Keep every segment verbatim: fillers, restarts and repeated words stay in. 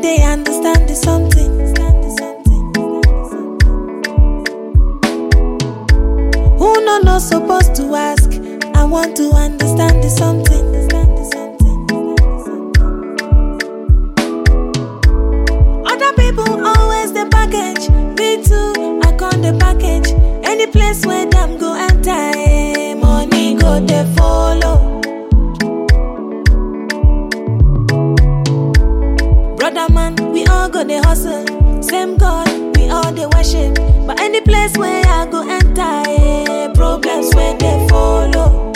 they understand the something. Who no no supposed to ask? I want to understand the something. Other people always the package. Me too, I con the package. Any place where them go enter, eh, money go they follow. Brother man, we all go the hustle. Same God, we all the worship. But any place where I go enter, eh, problems where they follow.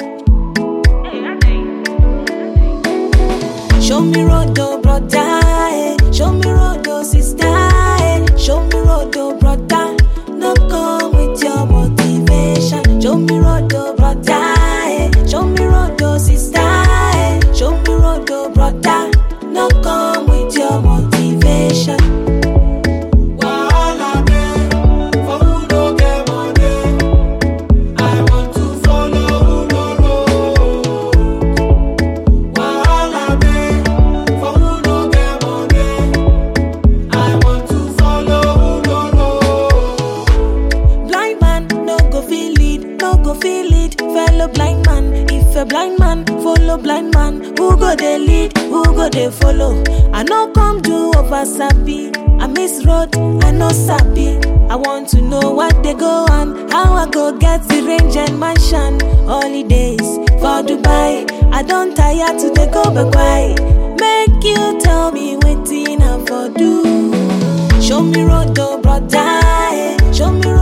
Show me road, oh brother, eh. Show me road, oh sister, eh. Show me road, oh brother. No come with your motivation. Show me road, oh brother, eh. Show me road, oh sister, eh. Show me road, oh brother. No come with your motivation. Blind man, if a blind man follow blind man, who go they lead, who go they follow? I no come do over sappy, I miss road, I no sappy. I want to know what they go on, how I go get the range and mansion. Holidays for Dubai, I don't tire to they go back why. Make you tell me waiting I for do. Show me road, oh brother, eh. Show me road.